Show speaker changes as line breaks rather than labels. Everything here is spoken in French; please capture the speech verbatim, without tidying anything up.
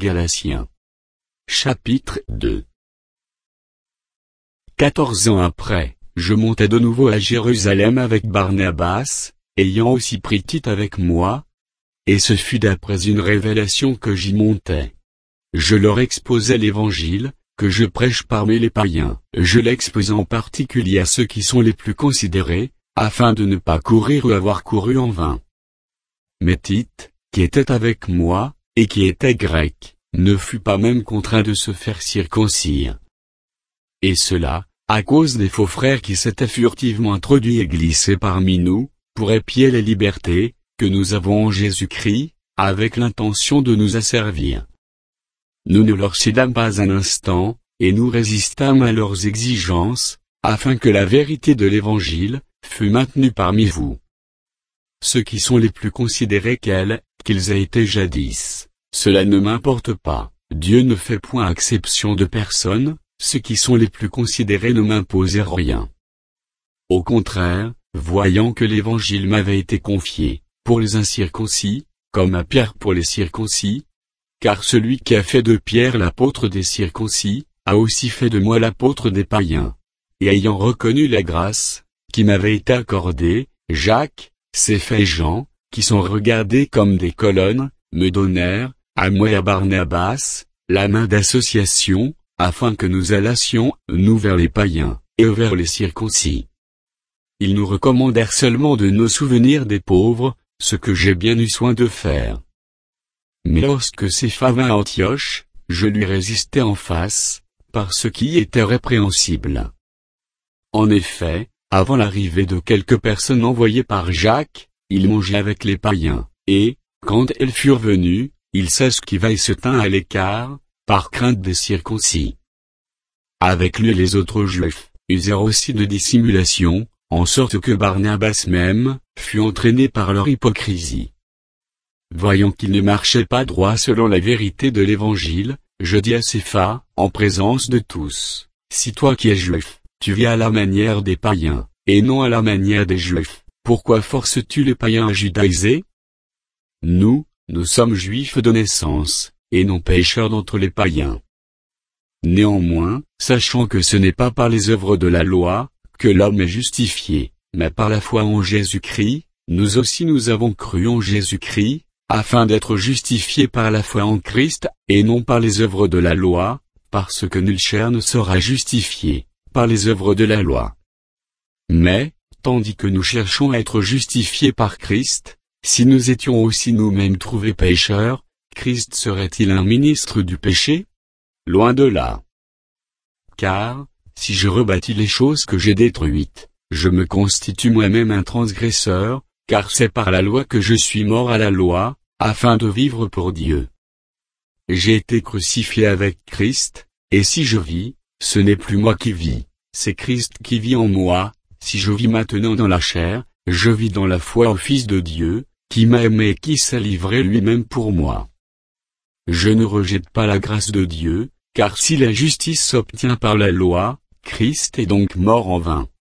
Galatiens. Chapitre deux. Quatorze ans après, je montai de nouveau à Jérusalem avec Barnabas, ayant aussi pris Tite avec moi, et ce fut d'après une révélation que j'y montai. Je leur exposai l'Évangile, que je prêche parmi les païens. Je l'exposai en particulier à ceux qui sont les plus considérés, afin de ne pas courir ou avoir couru en vain. Mais Tite, qui était avec moi, et qui était grec, ne fut pas même contraint de se faire circoncire. Et cela, à cause des faux frères qui s'étaient furtivement introduits et glissés parmi nous, pour épier les libertés, que nous avons en Jésus-Christ, avec l'intention de nous asservir. Nous ne leur cédâmes pas un instant, et nous résistâmes à leurs exigences, afin que la vérité de l'Évangile, fût maintenue parmi vous. Ceux qui sont les plus considérés qu'elles, qu'ils aient été jadis, cela ne m'importe pas, Dieu ne fait point exception de personne, ceux qui sont les plus considérés ne m'imposaient rien. Au contraire, voyant que l'Évangile m'avait été confié, pour les incirconcis, comme à Pierre pour les circoncis, car celui qui a fait de Pierre l'apôtre des circoncis, a aussi fait de moi l'apôtre des païens. Et ayant reconnu la grâce, qui m'avait été accordée, Jacques, Cépha et Jean, qui sont regardés comme des colonnes, me donnèrent, à moi et à Barnabas, la main d'association, afin que nous allassions, nous vers les païens, et eux vers les circoncis. Ils nous recommandèrent seulement de nous souvenir des pauvres, ce que j'ai bien eu soin de faire. Mais lorsque Cépha vint à Antioche, je lui résistai en face, par ce qui était répréhensible. En effet, avant l'arrivée de quelques personnes envoyées par Jacques, il mangeait avec les païens, et, quand elles furent venues, il s'esquiva et se tint à l'écart, par crainte des circoncis. Avec lui et les autres Juifs, usèrent aussi de dissimulation, en sorte que Barnabas même, fut entraîné par leur hypocrisie. Voyant qu'il ne marchait pas droit selon la vérité de l'Évangile, je dis à Cépha, en présence de tous, si toi qui es juif, tu vis à la manière des païens, et non à la manière des juifs, pourquoi forces-tu les païens à judaïser? Nous, nous sommes juifs de naissance, et non pécheurs d'entre les païens. Néanmoins, sachant que ce n'est pas par les œuvres de la loi, que l'homme est justifié, mais par la foi en Jésus-Christ, nous aussi nous avons cru en Jésus-Christ, afin d'être justifiés par la foi en Christ, et non par les œuvres de la loi, parce que nulle chair ne sera justifiée, par les œuvres de la loi. Mais, tandis que nous cherchons à être justifiés par Christ, si nous étions aussi nous-mêmes trouvés pécheurs, Christ serait-il un ministre du péché? Loin de là. Car, si je rebâtis les choses que j'ai détruites, je me constitue moi-même un transgresseur, car c'est par la loi que je suis mort à la loi, afin de vivre pour Dieu. J'ai été crucifié avec Christ, et si je vis, ce n'est plus moi qui vis, c'est Christ qui vit en moi. Si je vis maintenant dans la chair, je vis dans la foi au Fils de Dieu, qui m'a aimé et qui s'est livré lui-même pour moi. Je ne rejette pas la grâce de Dieu, car si la justice s'obtient par la loi, Christ est donc mort en vain.